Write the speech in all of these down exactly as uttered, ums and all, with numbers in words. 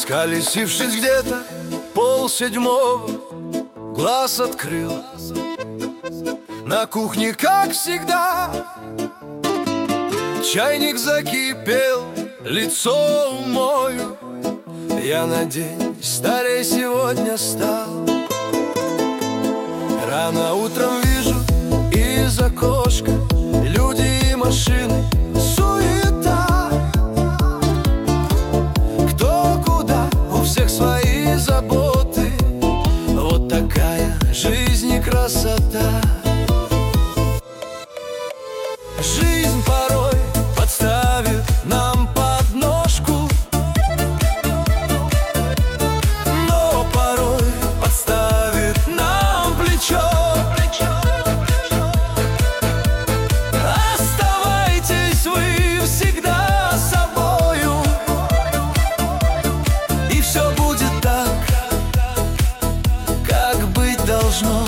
Сколесившись где-то полседьмого, глаз открыл. На кухне, как всегда, чайник закипел, лицо умою. Я на день старее сегодня стал. Рано утром вижу из окошка люди и машины, суета. Кто куда, у всех свои заботы. Вот такая жизнь и красота. Жизнь порой подставит нам подножку, но порой подставит нам плечо. Оставайтесь вы всегда собою, и все будет так, как быть должно.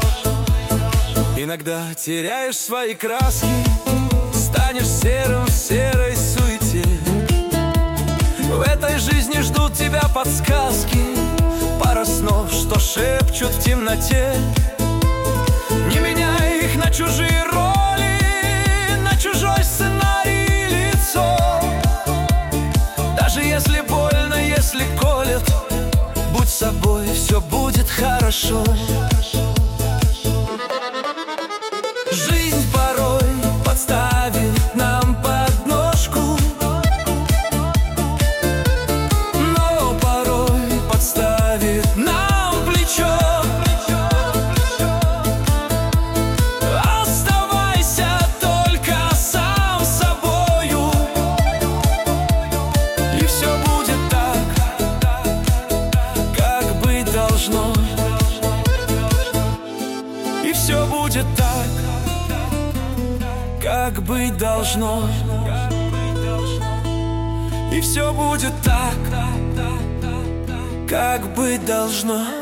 Иногда теряешь свои краски, станешь серым в серой суете. В этой жизни ждут тебя подсказки, пара снов, что шепчут в темноте. Не меняй их на чужие роли, на чужой сценарий лицо. Даже если больно, если колет, будь собой, все будет хорошо. Жизнь порой подставит нам подножку, но порой подставит нам плечо. Оставайся только сам собою, и все будет так, как быть должно. И все будет так, как быть должно. И все будет так, как быть должно.